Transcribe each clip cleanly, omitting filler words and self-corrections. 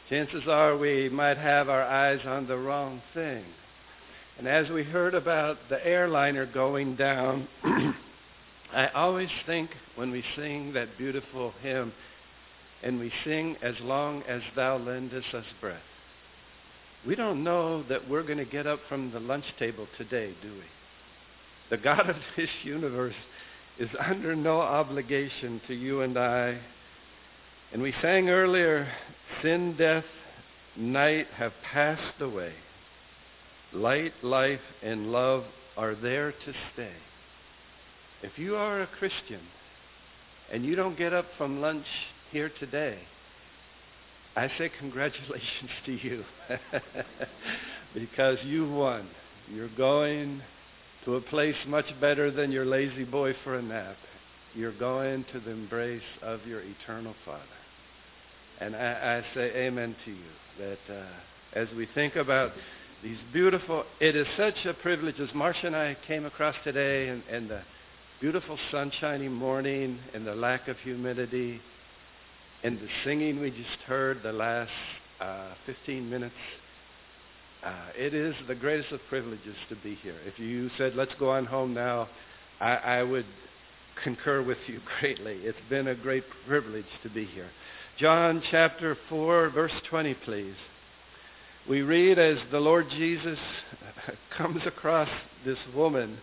chances are we might have our eyes on the wrong thing. And as we heard about the airliner going down, I always think when we sing that beautiful hymn, and we sing, "As long as thou lendest us breath," we don't know that we're going to get up from the lunch table today, do we? The God of this universe is under no obligation to you and I. And we sang earlier, sin, death, night have passed away. Light, life, and love are there to stay. If you are a Christian and you don't get up from lunch here today, I say congratulations to you because you won. You're going to a place much better than your lazy boy for a nap. You're going to the embrace of your eternal Father. And I say amen to you, that as we think about these beautiful, it is such a privilege, as Marcia and I came across today, and the beautiful sunshiny morning and the lack of humidity and the singing we just heard the last 15 minutes, it is the greatest of privileges to be here. If you said, let's go on home now, I would concur with you greatly. It's been a great privilege to be here. John chapter 4, verse 20, please. We read as the Lord Jesus comes across this woman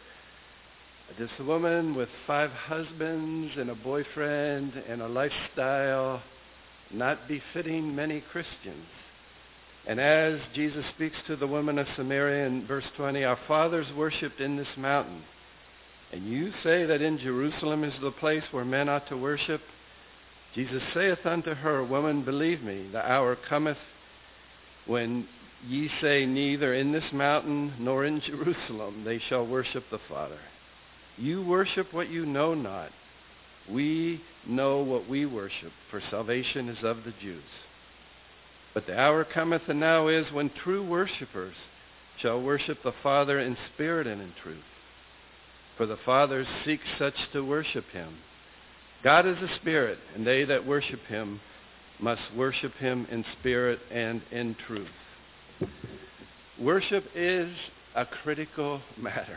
with 5 husbands and a boyfriend and a lifestyle not befitting many Christians. And as Jesus speaks to the woman of Samaria in verse 20, our fathers worshipped in this mountain, and you say that in Jerusalem is the place where men ought to worship. Jesus saith unto her, Woman, believe me, the hour cometh when ye say, neither in this mountain nor in Jerusalem they shall worship the Father. You worship what you know not. We know what we worship, for salvation is of the Jews. But the hour cometh, and now is, when true worshipers shall worship the Father in spirit and in truth. For the Father seeks such to worship him. God is a spirit, and they that worship him must worship him in spirit and in truth. Worship is a critical matter.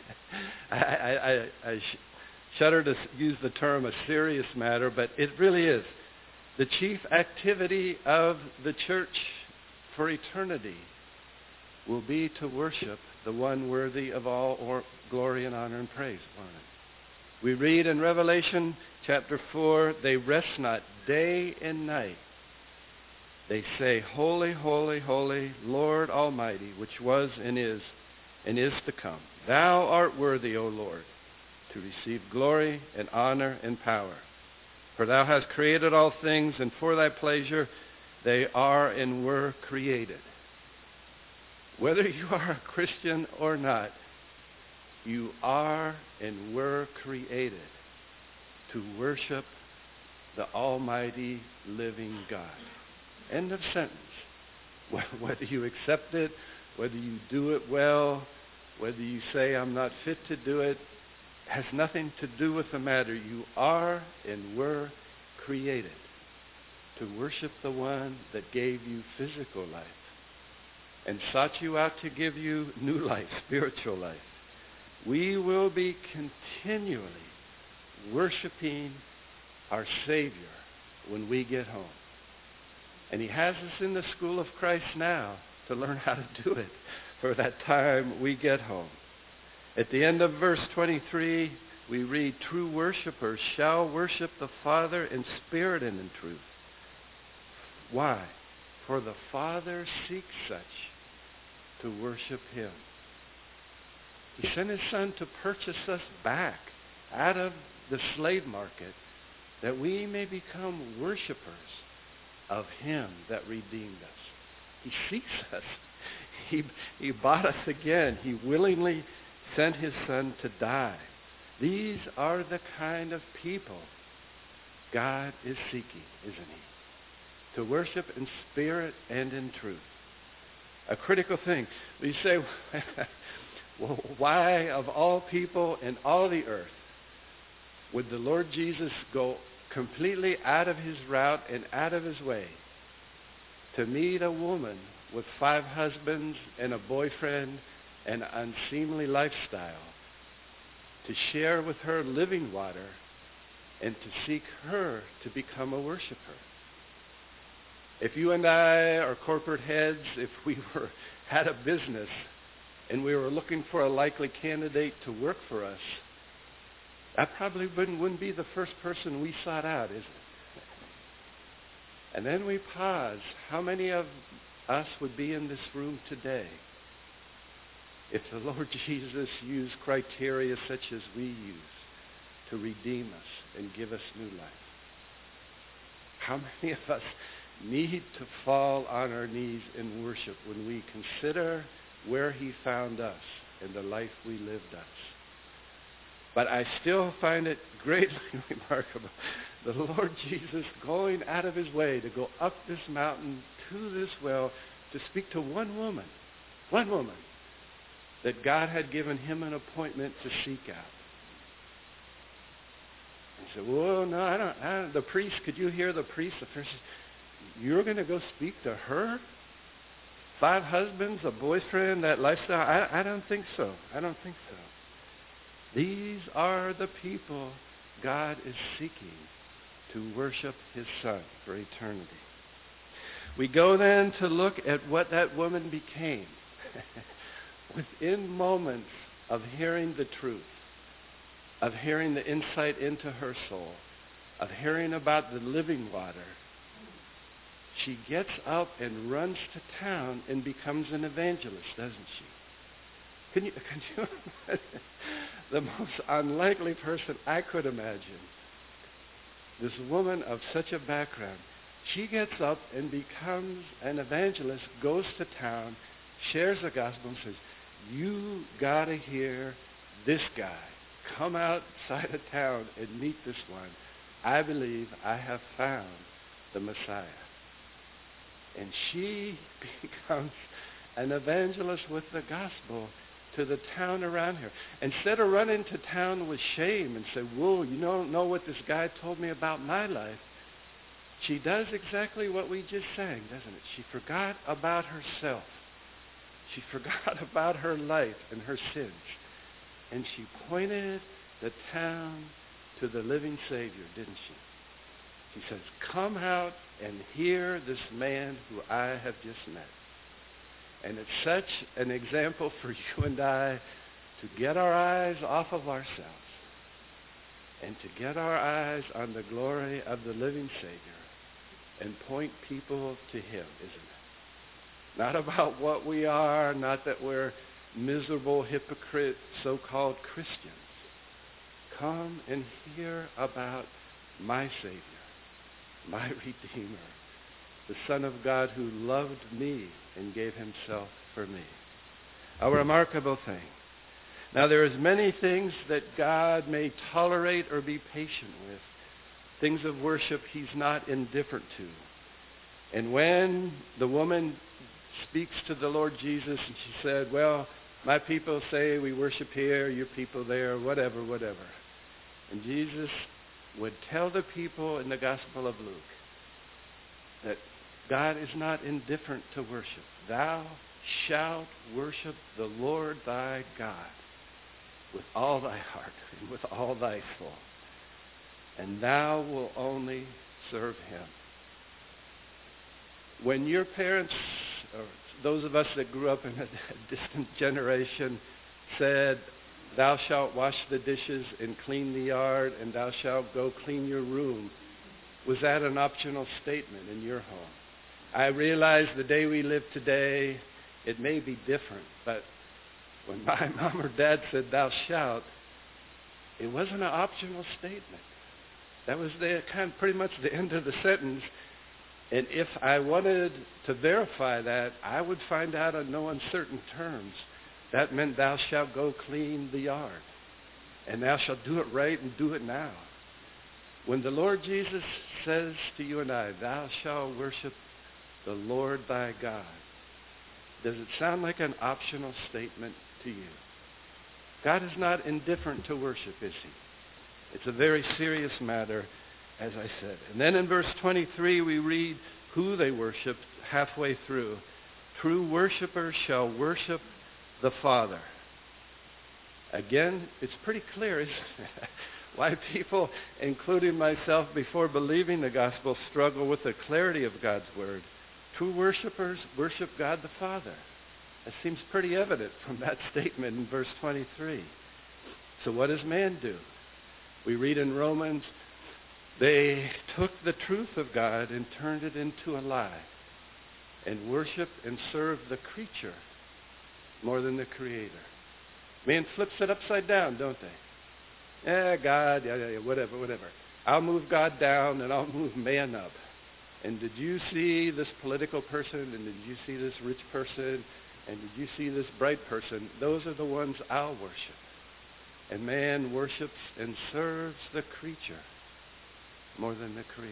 I shudder to use the term a serious matter, but it really is. The chief activity of the church for eternity will be to worship the one worthy of all glory and honor and praise. We read in Revelation chapter 4, they rest not day and night. They say, Holy, holy, holy, Lord Almighty, which was and is to come. Thou art worthy, O Lord, to receive glory and honor and power. For thou hast created all things, and for thy pleasure they are and were created. Whether you are a Christian or not, you are and were created to worship the almighty living God. End of sentence. Whether you accept it, whether you do it well, whether you say, I'm not fit to do it, has nothing to do with the matter. You are and were created to worship the one that gave you physical life and sought you out to give you new life, spiritual life. We will be continually worshiping our Savior when we get home. And he has us in the school of Christ now to learn how to do it for that time we get home. At the end of verse 23, we read, True worshipers shall worship the Father in spirit and in truth. Why? For the Father seeks such to worship him. He sent his Son to purchase us back out of the slave market that we may become worshipers of him that redeemed us. He seeks us. He bought us again. He willingly sent his Son to die. These are the kind of people God is seeking, isn't he? To worship in spirit and in truth. A critical thing. We say, well, why of all people in all the earth would the Lord Jesus go completely out of his route and out of his way to meet a woman with 5 husbands and a boyfriend and an unseemly lifestyle, to share with her living water, and to seek her to become a worshiper. If you and I are corporate heads, if we had a business and we were looking for a likely candidate to work for us, that probably wouldn't be the first person we sought out, is it? And then we pause. How many of us would be in this room today if the Lord Jesus used criteria such as we use to redeem us and give us new life? How many of us need to fall on our knees in worship when we consider where he found us and the life we lived us? But I still find it greatly remarkable, the Lord Jesus going out of his way to go up this mountain to this well to speak to one woman, that God had given him an appointment to seek out. He said, "Whoa, no, I don't. The priest, could you hear the priest? The first, you're going to go speak to her? 5 husbands, a boyfriend, that lifestyle? I don't think so. I don't think so." These are the people God is seeking to worship his Son for eternity. We go then to look at what that woman became within moments of hearing the truth, of hearing the insight into her soul, of hearing about the living water. She gets up and runs to town and becomes an evangelist, doesn't she? Can you the most unlikely person I could imagine, this woman of such a background, she gets up and becomes an evangelist, goes to town, shares the gospel, and says, "You got to hear this guy. Come outside of town and meet this one. I believe I have found the Messiah." And she becomes an evangelist with the gospel to the town around her. Instead of running to town with shame and say, "Whoa, you don't know what this guy told me about my life," she does exactly what we just sang, doesn't it? She forgot about herself. She forgot about her life and her sins. And she pointed the town to the living Savior, didn't she? She says, "Come out and hear this man who I have just met." And it's such an example for you and I to get our eyes off of ourselves and to get our eyes on the glory of the living Savior and point people to him, isn't it? Not about what we are, not that we're miserable, hypocrite, so-called Christians. Come and hear about my Savior, my Redeemer, the Son of God who loved me and gave himself for me. A remarkable thing. Now, there is many things that God may tolerate or be patient with. Things of worship he's not indifferent to. And when the woman speaks to the Lord Jesus and she said, "Well, my people say we worship here, your people there, whatever. And Jesus would tell the people in the Gospel of Luke that God is not indifferent to worship. "Thou shalt worship the Lord thy God with all thy heart and with all thy soul, and thou wilt only serve him." When your parents, or those of us that grew up in a distant generation, said, "Thou shalt wash the dishes and clean the yard, and thou shalt go clean your room," was that an optional statement in your home? I realize the day we live today, it may be different, but when my mom or dad said, "Thou shalt," it wasn't an optional statement. That was pretty much the end of the sentence. And if I wanted to verify that, I would find out on no uncertain terms. That meant thou shalt go clean the yard. And thou shalt do it right and do it now. When the Lord Jesus says to you and I, "Thou shalt worship the Lord thy God," does it sound like an optional statement to you? God is not indifferent to worship, is he? It's a very serious matter, as I said. And then in verse 23, we read who they worshiped, halfway through. True worshipers shall worship the Father. Again, it's pretty clear, isn't it? Why people, including myself, before believing the gospel, struggle with the clarity of God's word. True worshipers worship God the Father. That seems pretty evident from that statement in verse 23. So what does man do? We read in Romans, they took the truth of God and turned it into a lie and worship and serve the creature more than the Creator. Man flips it upside down, don't they? God, whatever. I'll move God down and I'll move man up. And did you see this political person? And did you see this rich person? And did you see this bright person? Those are the ones I'll worship. And man worships and serves the creature more than the Creator.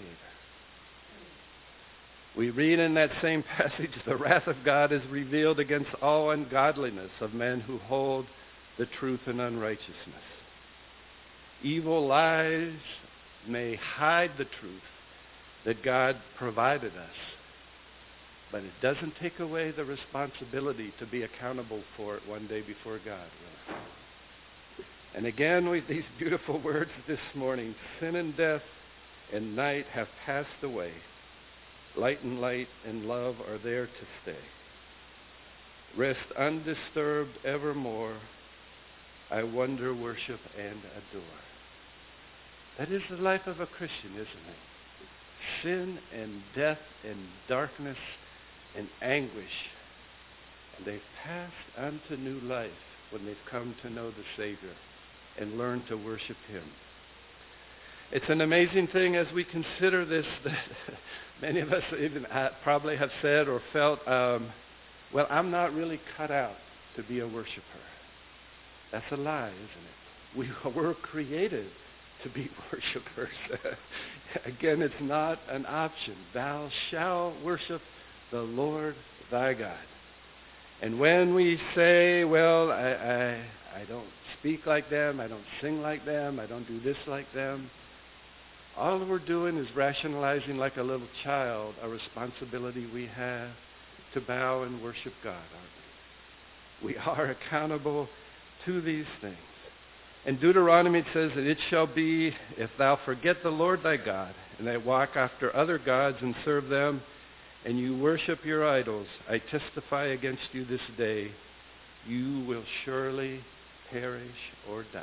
We read in that same passage, the wrath of God is revealed against all ungodliness of men who hold the truth in unrighteousness. Evil lies may hide the truth that God provided us, but it doesn't take away the responsibility to be accountable for it one day before God. And again, with these beautiful words this morning, sin and death and night have passed away. Light and love are there to stay. Rest undisturbed evermore. I wonder, worship, and adore. That is the life of a Christian, isn't it? Sin and death and darkness and anguish. And they've passed unto new life when they've come to know the Savior and learn to worship Him. It's an amazing thing as we consider this that many of us even probably have said or felt, well, I'm not really cut out to be a worshiper. That's a lie, isn't it? We were created to be worshipers. Again, it's not an option. Thou shalt worship the Lord thy God. And when we say, well, I don't speak like them, I don't sing like them, I don't do this like them, all we're doing is rationalizing like a little child a responsibility we have to bow and worship God, aren't we? We are accountable to these things. In Deuteronomy it says that it shall be, if thou forget the Lord thy God, and thou walk after other gods and serve them, and you worship your idols, I testify against you this day, you will surely perish or die.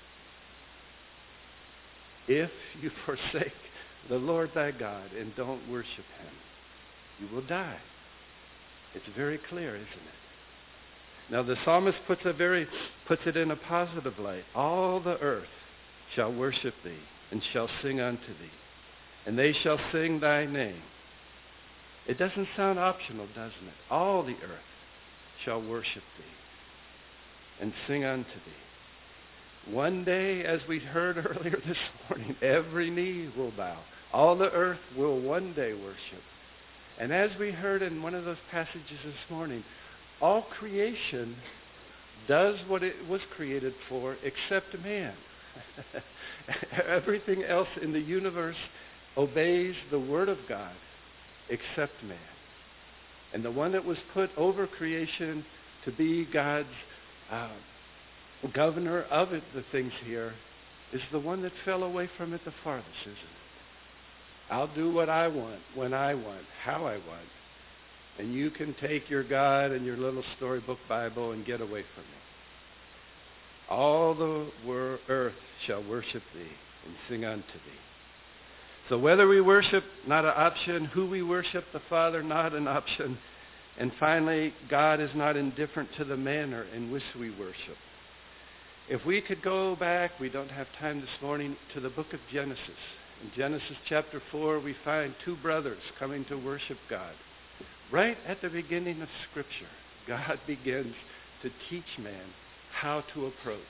If you forsake the Lord thy God and don't worship Him, you will die. It's very clear, isn't it? Now the psalmist puts it in a positive light. All the earth shall worship thee and shall sing unto thee, and they shall sing thy name. It doesn't sound optional, doesn't it? All the earth shall worship thee and sing unto thee. One day, as we heard earlier this morning, every knee will bow. All the earth will one day worship. And as we heard in one of those passages this morning, all creation does what it was created for except man. Everything else in the universe obeys the Word of God except man. And the one that was put over creation to be God's governor of it, the things here, is the one that fell away from it the farthest, isn't it? I'll do what I want, when I want, how I want. And you can take your God and your little storybook Bible and get away from it. All the earth shall worship thee and sing unto thee. So whether we worship, not an option. Who we worship, the Father, not an option. And finally, God is not indifferent to the manner in which we worship. If we could go back, we don't have time this morning, to the book of Genesis. In Genesis chapter 4, we find two brothers coming to worship God. Right at the beginning of Scripture, God begins to teach man how to approach.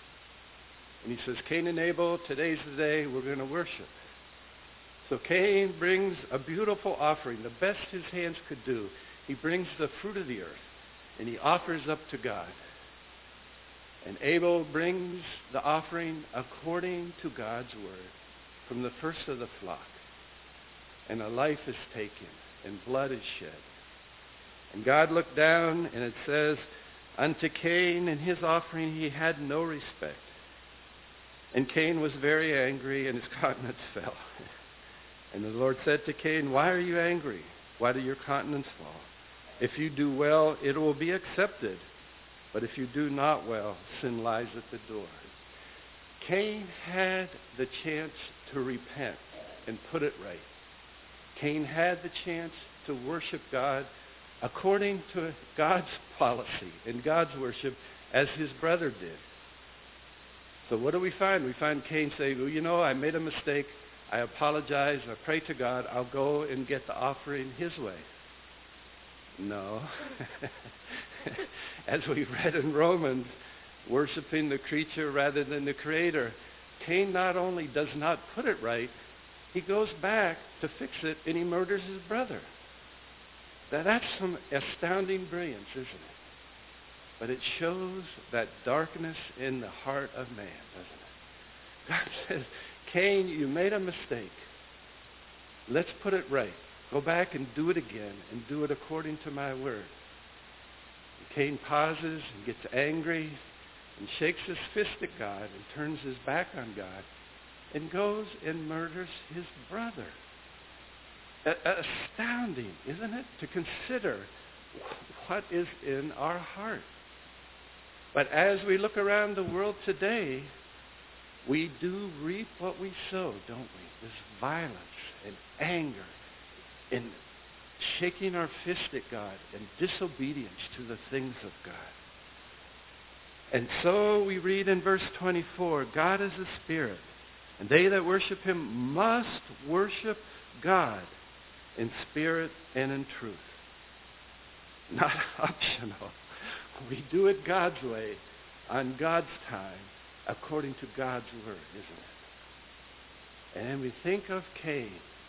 And He says, Cain and Abel, today's the day we're going to worship. So Cain brings a beautiful offering, the best his hands could do. He brings the fruit of the earth, and he offers up to God. And Abel brings the offering according to God's word from the first of the flock. And a life is taken, and blood is shed, And God looked down, and it says, unto Cain and his offering he had no respect. And Cain was very angry, and his countenance fell. And the Lord said to Cain, why are you angry? Why do your countenance fall? If you do well, it will be accepted. But if you do not well, sin lies at the door. Cain had the chance to repent and put it right. Cain had the chance to worship God according to God's policy and God's worship as his brother did. So what do we find? We find Cain saying, well, you know, I made a mistake. I apologize. I pray to God. I'll go and get the offering his way. No. As we read in Romans, worshiping the creature rather than the creator, Cain not only does not put it right, he goes back to fix it and he murders his brother. Now that's some astounding brilliance, isn't it? But it shows that darkness in the heart of man, doesn't it? God says, Cain, you made a mistake. Let's put it right. Go back and do it again and do it according to my word. And Cain pauses and gets angry and shakes his fist at God and turns his back on God and goes and murders his brother. Astounding, isn't it, to consider what is in our heart. But as we look around the world today, we do reap what we sow, don't we? This violence and anger and shaking our fist at God and disobedience to the things of God. And so we read in verse 24, God is a spirit, and they that worship him must worship God in spirit and in truth. Not optional. We do it God's way, on God's time, according to God's word, isn't it? And we think of Cain.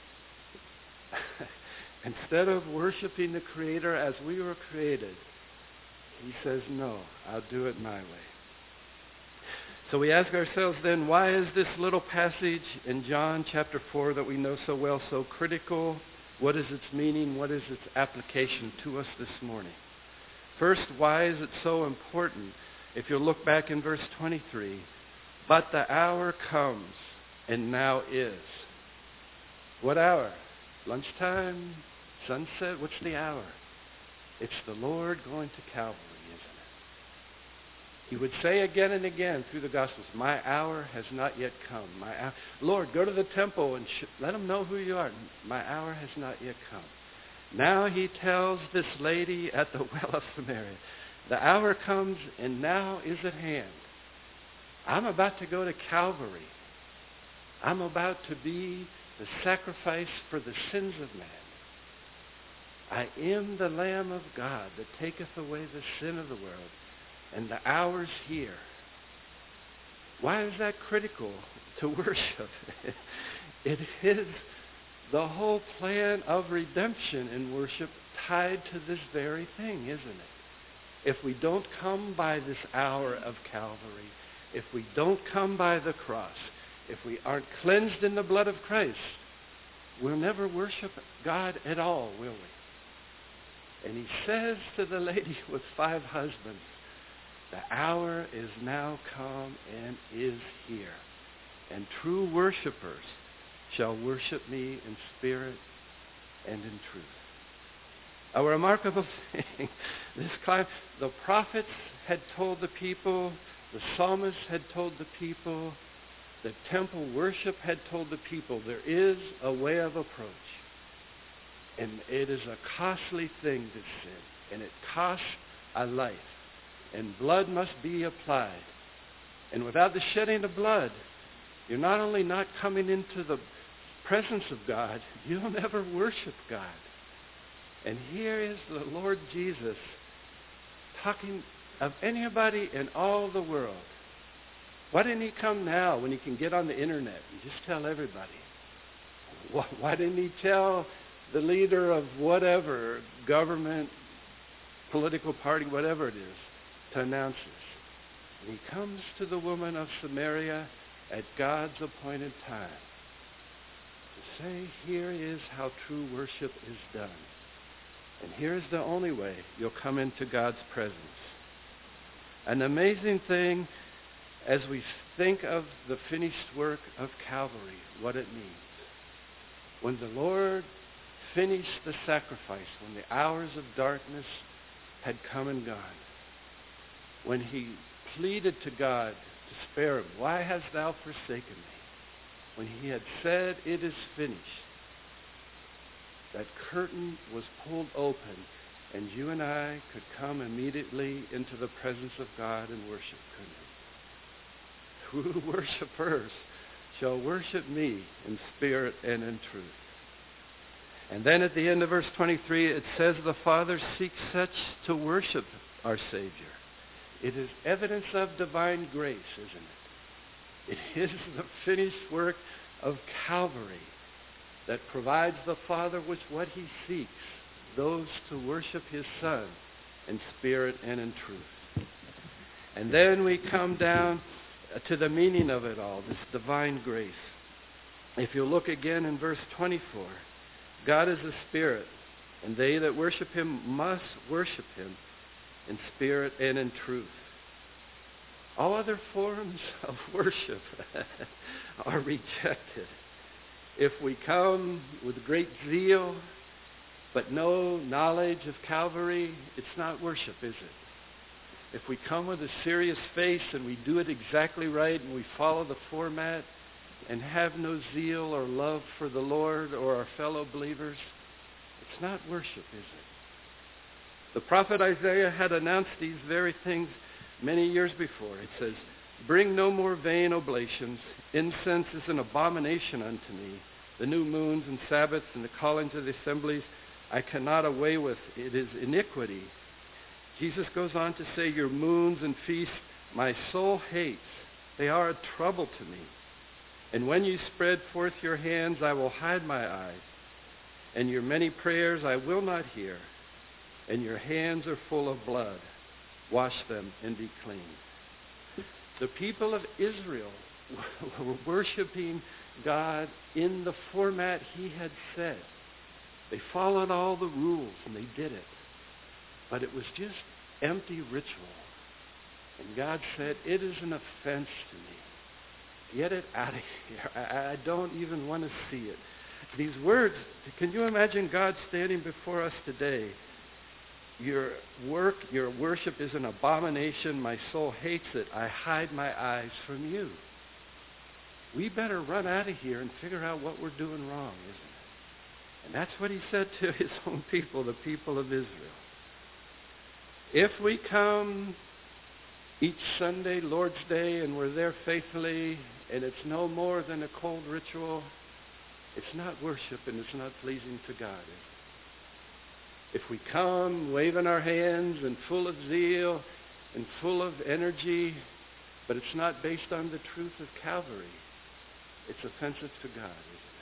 Instead of worshiping the Creator as we were created, he says, no, I'll do it my way. So we ask ourselves then, why is this little passage in John chapter 4 that we know so well so critical? What is its meaning? What is its application to us this morning? First, why is it so important? If you'll look back in verse 23, but the hour comes and now is. What hour? Lunchtime? Sunset? What's the hour? It's the Lord going to Calvary, isn't it? He would say again and again through the Gospels, my hour has not yet come. Lord, go to the temple and let them know who you are. My hour has not yet come. Now he tells this lady at the well of Samaria, the hour comes and now is at hand. I'm about to go to Calvary. I'm about to be the sacrifice for the sins of man. I am the Lamb of God that taketh away the sin of the world, and the hour's here. Why is that critical to worship? It is the whole plan of redemption in worship tied to this very thing, isn't it? If we don't come by this hour of Calvary, if we don't come by the cross, if we aren't cleansed in the blood of Christ, we'll never worship God at all, will we? And he says to the lady with 5 husbands, the hour is now come and is here. And true worshipers shall worship me in spirit and in truth. A remarkable thing. The prophets had told the people, the psalmist had told the people, the temple worship had told the people, there is a way of approach. And it is a costly thing to sin. And it costs a life. And blood must be applied. And without the shedding of blood, you're not only not coming into the presence of God, you'll never worship God. And here is the Lord Jesus talking of anybody in all the world. Why didn't he come now when he can get on the internet and just tell everybody? Why didn't he tell the leader of whatever, government, political party, whatever it is, to announce this? And he comes to the woman of Samaria at God's appointed time to say, here is how true worship is done. And here's the only way you'll come into God's presence. An amazing thing as we think of the finished work of Calvary, what it means. When the Lord finished the sacrifice, when the hours of darkness had come and gone, when he pleaded to God to spare him, why hast thou forsaken me? When he had said, it is finished, that curtain was pulled open, and you and I could come immediately into the presence of God and worship, couldn't we? True worshipers shall worship me in spirit and in truth. And then at the end of verse 23, it says the Father seeks such to worship our Savior. It is evidence of divine grace, isn't it? It is the finished work of Calvary that provides the Father with what he seeks, those to worship his Son in spirit and in truth. And then we come down to the meaning of it all, this divine grace. If you look again in verse 24, God is a spirit, and they that worship him must worship him in spirit and in truth. All other forms of worship are rejected. If we come with great zeal, but no knowledge of Calvary, it's not worship, is it? If we come with a serious face and we do it exactly right and we follow the format and have no zeal or love for the Lord or our fellow believers, it's not worship, is it? The prophet Isaiah had announced these very things many years before. It says, bring no more vain oblations. Incense is an abomination unto me. The new moons and Sabbaths and the callings of the assemblies I cannot away with. It is iniquity. Jesus goes on to say, your moons and feasts my soul hates. They are a trouble to me. And when you spread forth your hands, I will hide my eyes. And your many prayers I will not hear. And your hands are full of blood. Wash them and be clean. The people of Israel were worshiping God in the format he had said. They followed all the rules and they did it. But it was just empty ritual. And God said, it is an offense to me. Get it out of here. I don't even want to see it. These words, can you imagine God standing before us today? Your worship is an abomination. My soul hates it. I hide my eyes from you. We better run out of here and figure out what we're doing wrong, isn't it? And that's what he said to his own people, the people of Israel. If we come each Sunday, Lord's Day, and we're there faithfully, and it's no more than a cold ritual, it's not worship and it's not pleasing to God, is it? If we come waving our hands and full of zeal and full of energy, but it's not based on the truth of Calvary, it's offensive to God, isn't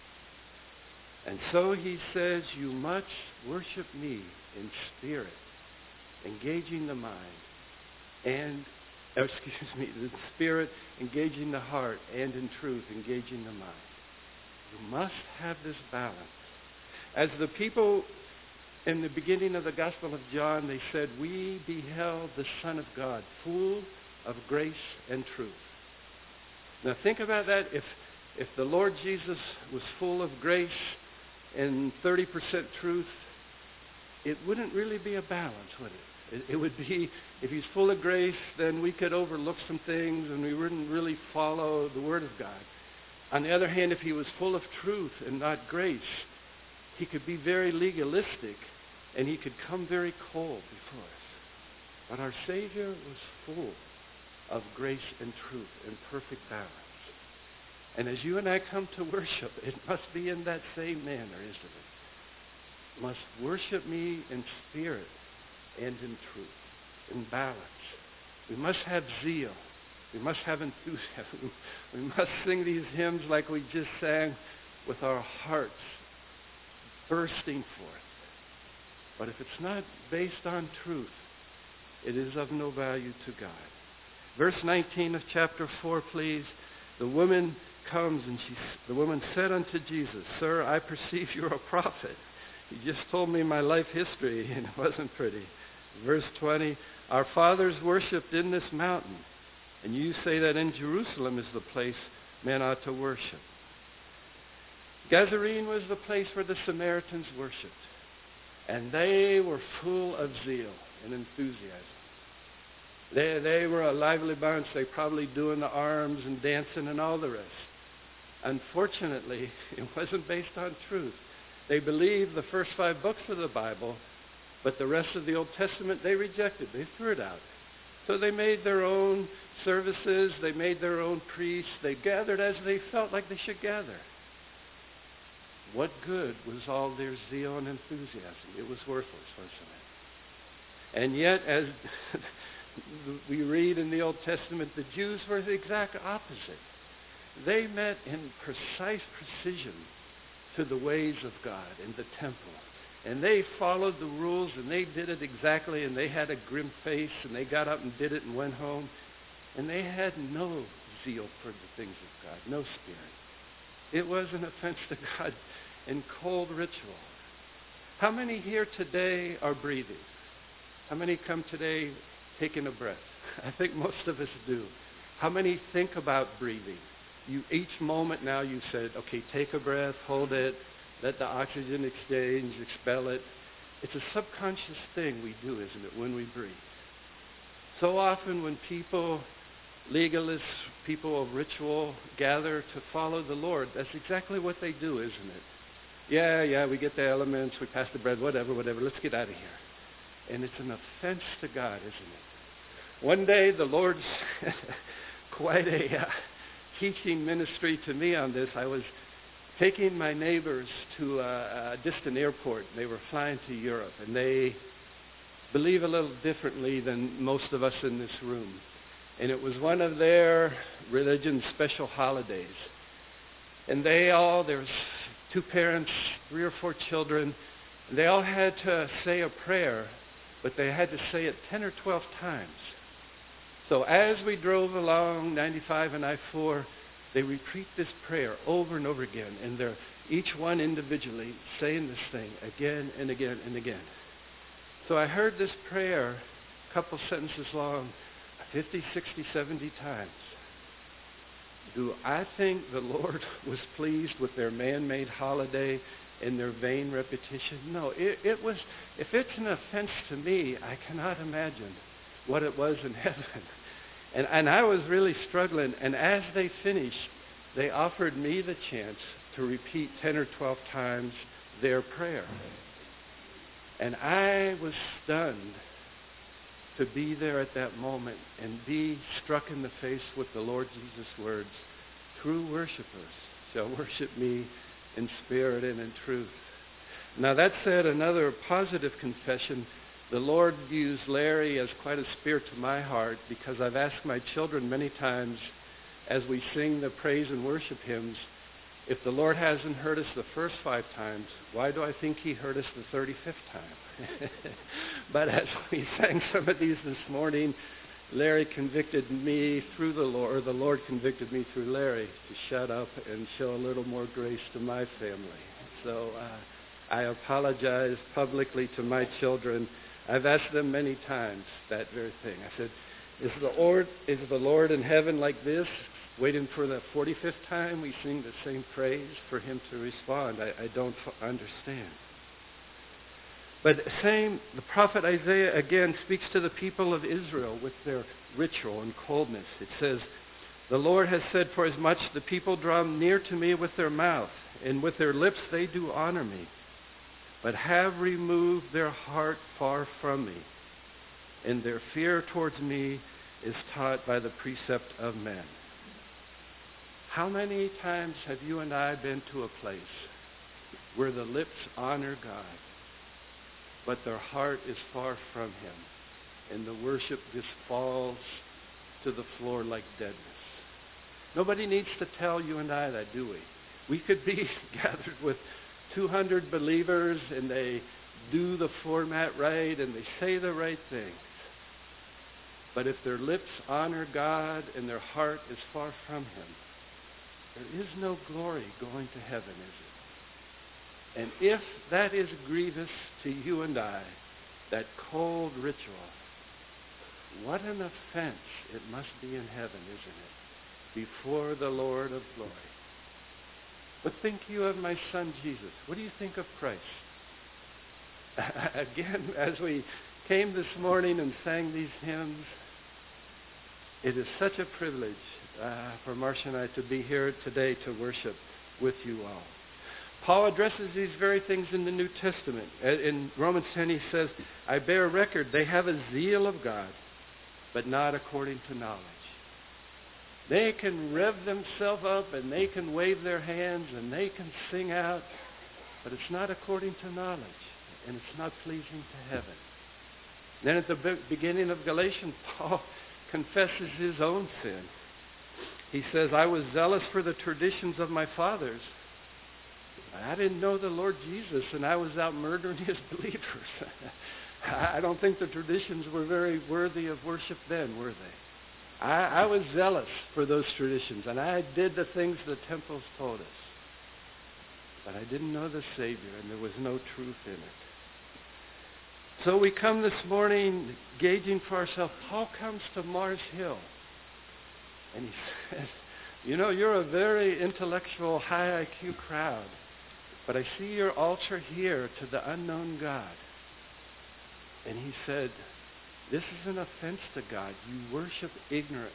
it? And so he says, you must worship me in spirit, engaging the mind, and, the spirit, engaging the heart, and in truth, engaging the mind. You must have this balance. As the people in the beginning of the Gospel of John, they said, we beheld the Son of God, full of grace and truth. Now think about that. If the Lord Jesus was full of grace and 30% truth, it wouldn't really be a balance, would it? It would be, if he's full of grace, then we could overlook some things and we wouldn't really follow the Word of God. On the other hand, if he was full of truth and not grace, he could be very legalistic and he could come very cold before us. But our Savior was full of grace and truth and perfect balance. And as you and I come to worship, it must be in that same manner, isn't it? You must worship me in spirit and in truth, in balance. We must have zeal. We must have enthusiasm. We must sing these hymns like we just sang, with our hearts bursting forth. But if it's not based on truth, it is of no value to God. Verse 19 of chapter 4, please. The woman comes and the woman said unto Jesus, Sir, I perceive you're a prophet. You just told me my life history, and it wasn't pretty. Verse 20, our fathers worshipped in this mountain, and you say that in Jerusalem is the place men ought to worship. Gadarene was the place where the Samaritans worshipped, and they were full of zeal and enthusiasm. They were a lively bunch. They probably doing the arms and dancing and all the rest. Unfortunately, it wasn't based on truth. They believed the first 5 books of the Bible, but the rest of the Old Testament they rejected. They threw it out. So they made their own services. They made their own priests. They gathered as they felt like they should gather. What good was all their zeal and enthusiasm? It was worthless, wasn't it? And yet, as we read in the Old Testament, the Jews were the exact opposite. They met in precise precision to the ways of God in the temple. And they followed the rules, and they did it exactly, and they had a grim face, and they got up and did it and went home. And they had no zeal for the things of God, no spirit. It was an offense to God in cold ritual. How many here today are breathing? How many come today taking a breath? I think most of us do. How many think about breathing? Each moment now you said, okay, take a breath, hold it, let the oxygen exchange, expel it. It's a subconscious thing we do, isn't it, when we breathe? So often when people, legalists, people of ritual, gather to follow the Lord, that's exactly what they do, isn't it? Yeah, we get the elements, we pass the bread, whatever, let's get out of here. And it's an offense to God, isn't it? One day the Lord's quite a teaching ministry to me on this. I was taking my neighbors to a distant airport. They were flying to Europe, and they believe a little differently than most of us in this room. And it was one of their religion's special holidays. And there was 2 parents, 3 or 4 children, and they all had to say a prayer, but they had to say it 10 or 12 times. So as we drove along 95 and I-4, they repeat this prayer over and over again, and they're each one individually saying this thing again and again and again. So I heard this prayer, a couple sentences long, 50, 60, 70 times. Do I think the Lord was pleased with their man-made holiday and their vain repetition? No, it was. If it's an offense to me, I cannot imagine what it was in heaven. And I was really struggling. And as they finished, they offered me the chance to repeat 10 or 12 times their prayer. And I was stunned to be there at that moment and be struck in the face with the Lord Jesus' words, true worshipers shall worship me in spirit and in truth. Now that said, another positive confession, the Lord used Larry as quite a spear to my heart, because I've asked my children many times as we sing the praise and worship hymns, if the Lord hasn't heard us the first 5 times, why do I think he heard us the 35th time? But as we sang some of these this morning, Larry convicted me through the Lord, or the Lord convicted me through Larry to shut up and show a little more grace to my family. So I apologize publicly to my children. I've asked them many times that very thing. I said, is the Lord in heaven like this, waiting for the 45th time we sing the same praise for him to respond? I don't understand. But the prophet Isaiah again speaks to the people of Israel with their ritual and coldness. It says, the Lord has said, for as much the people draw near to me with their mouth, and with their lips they do honor me, but have removed their heart far from me, and their fear towards me is taught by the precept of men. How many times have you and I been to a place where the lips honor God, but their heart is far from him, and the worship just falls to the floor like deadness? Nobody needs to tell you and I that, do we? We could be gathered with 200 believers, and they do the format right, and they say the right things. But if their lips honor God and their heart is far from him, there is no glory going to heaven, is And if that is grievous to you and I, that cold ritual, what an offense it must be in heaven, isn't it? Before the Lord of glory. What think you of my son Jesus? What do you think of Christ? Again, as we came this morning and sang these hymns, it is such a privilege for Marcia and I to be here today to worship with you all. Paul addresses these very things in the New Testament. In Romans 10 he says, I bear record, they have a zeal of God, but not according to knowledge. They can rev themselves up and they can wave their hands and they can sing out, but it's not according to knowledge, and it's not pleasing to heaven. Then at the beginning of Galatians, Paul confesses his own sin. He says, I was zealous for the traditions of my fathers. I didn't know the Lord Jesus, and I was out murdering his believers. I don't think the traditions were very worthy of worship then, were they? I was zealous for those traditions, and I did the things the temples told us. But I didn't know the Savior, and there was no truth in it. So we come this morning gauging for ourselves. Paul comes to Mars Hill, and he says, you know, you're a very intellectual, high IQ crowd, but I see your altar here to the unknown God. And he said, this is an offense to God. You worship ignorantly.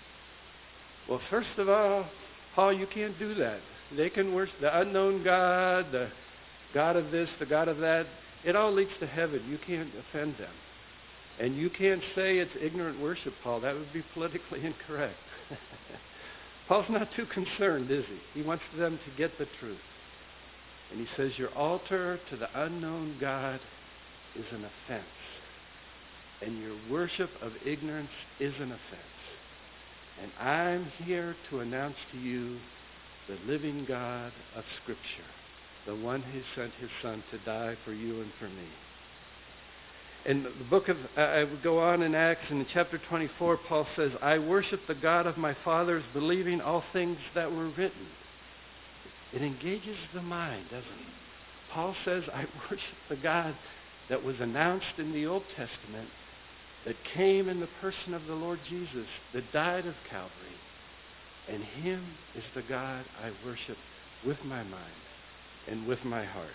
Well, first of all, Paul, you can't do that. They can worship the unknown God, the God of this, the God of that. It all leads to heaven. You can't offend them. And you can't say it's ignorant worship, Paul. That would be politically incorrect. Paul's not too concerned, is he? He wants them to get the truth. And he says, your altar to the unknown God is an offense. And your worship of ignorance is an offense. And I'm here to announce to you the living God of Scripture, the one who sent his Son to die for you and for me. In the book of, I would go on in Acts, and in chapter 24, Paul says, I worship the God of my fathers, believing all things that were written. It engages the mind, doesn't it? Paul says, I worship the God that was announced in the Old Testament, that came in the person of the Lord Jesus, that died of Calvary. And him is the God I worship with my mind and with my heart.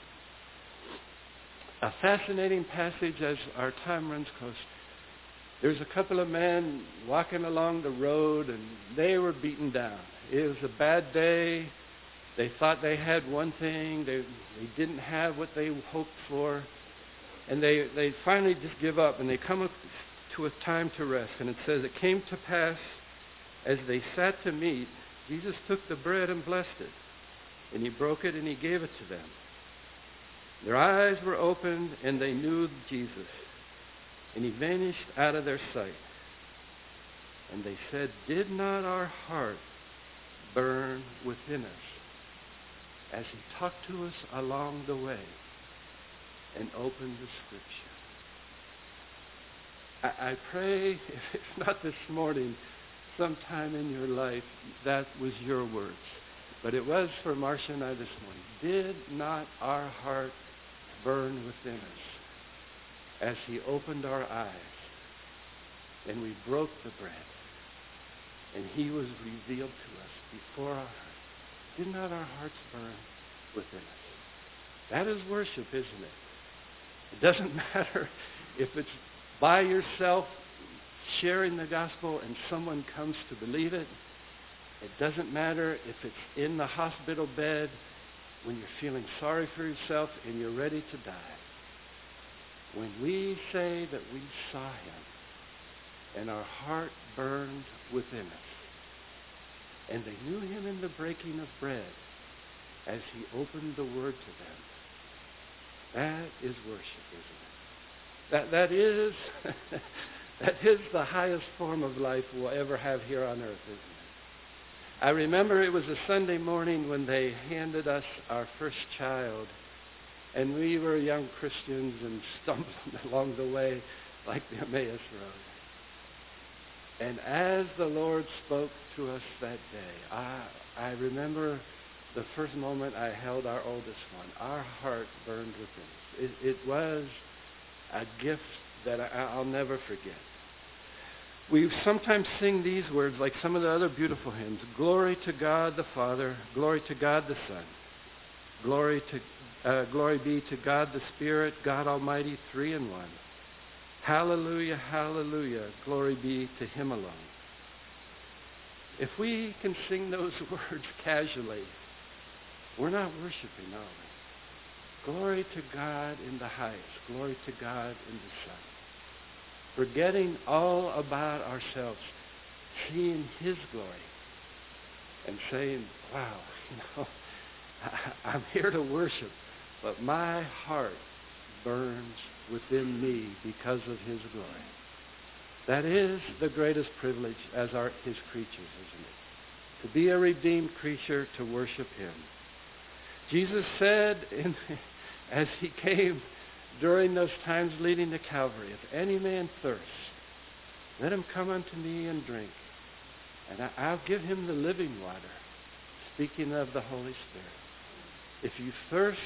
A fascinating passage as our time runs close. There's a couple of men walking along the road, and they were beaten down. It was a bad day. They thought they had one thing. They didn't have what they hoped for. And they finally just give up, and they come up to a time to rest. And it says, it came to pass, as they sat to meat, Jesus took the bread and blessed it. And he broke it, and he gave it to them. Their eyes were opened, and they knew Jesus. And he vanished out of their sight. And they said, did not our heart burn within us as he talked to us along the way and opened the Scripture? I pray, if it's not this morning, sometime in your life, that was your words. But it was for Marcia and I this morning. Did not our heart burn within us as he opened our eyes and we broke the bread and he was revealed to us before our hearts? Did not our hearts burn within us? That is worship, isn't it? It doesn't matter if it's by yourself sharing the gospel and someone comes to believe it. It doesn't matter if it's in the hospital bed when you're feeling sorry for yourself and you're ready to die. When we say that we saw him and our heart burned within us, and they knew him in the breaking of bread as he opened the word to them, that is worship, isn't it? That is that is the highest form of life we'll ever have here on earth, isn't it? I remember it was a Sunday morning when they handed us our first child, and we were young Christians and stumbled along the way like the Emmaus Road. And as the Lord spoke to us that day, I remember the first moment I held our oldest one, our heart burned within us. It was a gift that I'll never forget. We sometimes sing these words like some of the other beautiful hymns. Glory to God the Father, glory to God the Son, glory be to God the Spirit, God Almighty, three in one. Hallelujah, hallelujah, glory be to him alone. If we can sing those words casually, we're not worshiping, are we? Glory to God in the highest, glory to God in the Son. Forgetting all about ourselves, seeing his glory, and saying, wow, I'm here to worship, but my heart burns within me because of his glory. That is the greatest privilege as his creatures, isn't it? To be a redeemed creature, to worship him. Jesus said as he came during those times leading to Calvary, if any man thirst, let him come unto me and drink, and I'll give him the living water, speaking of the Holy Spirit. If you thirst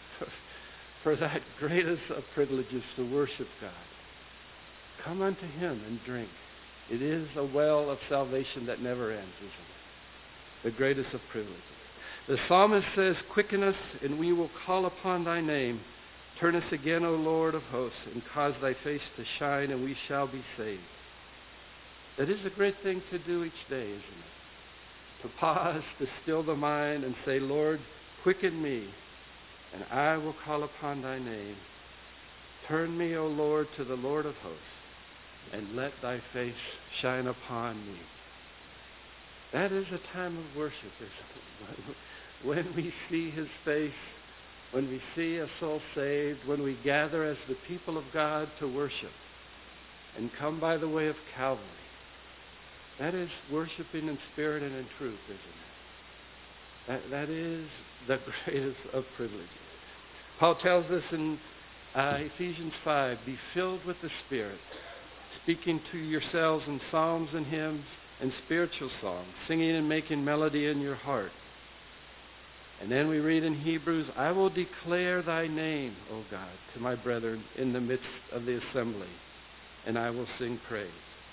for that greatest of privileges to worship God, come unto him and drink. It is a well of salvation that never ends, isn't it? The greatest of privileges. The psalmist says, quicken us, and we will call upon thy name. Turn us again, O Lord of hosts, and cause thy face to shine, and we shall be saved. That is a great thing to do each day, isn't it? To pause, to still the mind, and say, Lord, quicken me, and I will call upon thy name. Turn me, O Lord, to the Lord of hosts, and let thy face shine upon me. That is a time of worship, isn't it? When we see his face, when we see a soul saved, when we gather as the people of God to worship and come by the way of Calvary. That is worshiping in spirit and in truth, isn't it? That is the greatest of privileges. Paul tells us in Ephesians 5, be filled with the Spirit, speaking to yourselves in psalms and hymns and spiritual songs, singing and making melody in your heart. And then we read in Hebrews, I will declare thy name, O God, to my brethren in the midst of the assembly, and I will sing praise.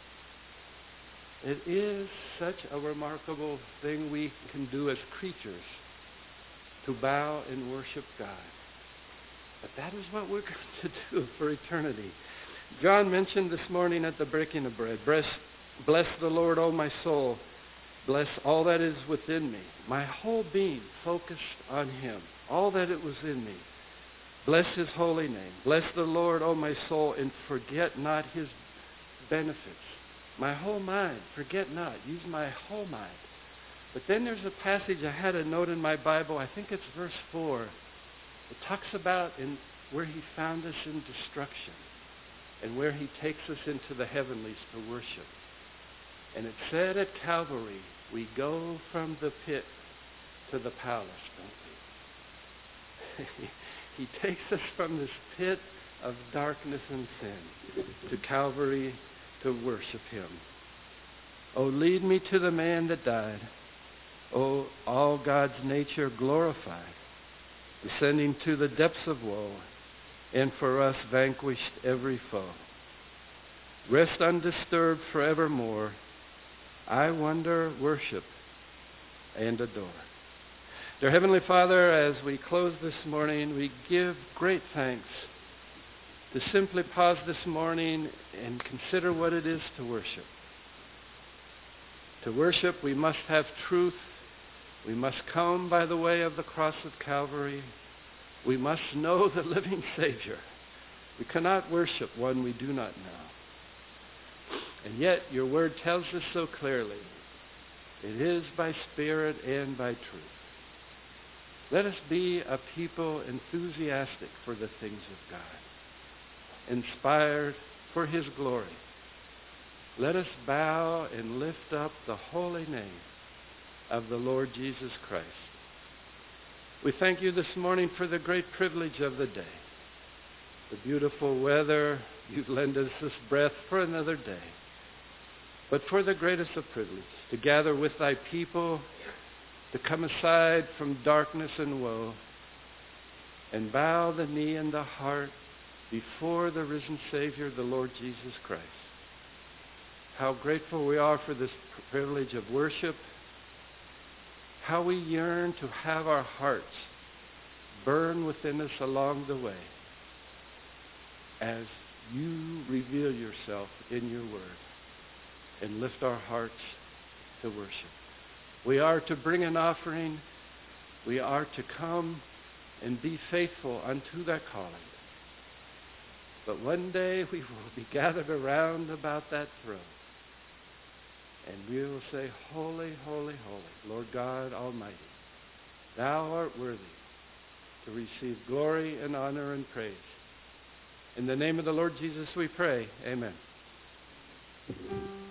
It is such a remarkable thing we can do as creatures, to bow and worship God. But that is what we're going to do for eternity. John mentioned this morning at the breaking of bread, bless the Lord, O my soul. Bless all that is within me. My whole being focused on him. All that it was in me. Bless his holy name. Bless the Lord, O my soul, and forget not his benefits. My whole mind, forget not. Use my whole mind. But then there's a passage, I had a note in my Bible, I think it's verse 4. It talks about where he found us in destruction and where he takes us into the heavenlies to worship. And it said at Calvary, we go from the pit to the palace, don't we? He takes us from this pit of darkness and sin to Calvary to worship him. Oh, lead me to the man that died. Oh, all God's nature glorified, descending to the depths of woe, and for us vanquished every foe. Rest undisturbed forevermore. I wonder, worship, and adore. Dear Heavenly Father, as we close this morning, we give great thanks to simply pause this morning and consider what it is to worship. To worship, we must have truth. We must come by the way of the cross of Calvary. We must know the living Savior. We cannot worship one we do not know. And yet, your word tells us so clearly, it is by Spirit and by truth. Let us be a people enthusiastic for the things of God, inspired for his glory. Let us bow and lift up the holy name of the Lord Jesus Christ. We thank you this morning for the great privilege of the day, the beautiful weather. You've lent us this breath for another day. But for the greatest of privilege, to gather with thy people to come aside from darkness and woe and bow the knee and the heart before the risen Savior, the Lord Jesus Christ. How grateful we are for this privilege of worship. How we yearn to have our hearts burn within us along the way as you reveal yourself in your word and lift our hearts to worship. We are to bring an offering. We are to come and be faithful unto that calling. But one day we will be gathered around about that throne. And we will say, Holy, holy, holy, Lord God Almighty, thou art worthy to receive glory and honor and praise. In the name of the Lord Jesus we pray. Amen.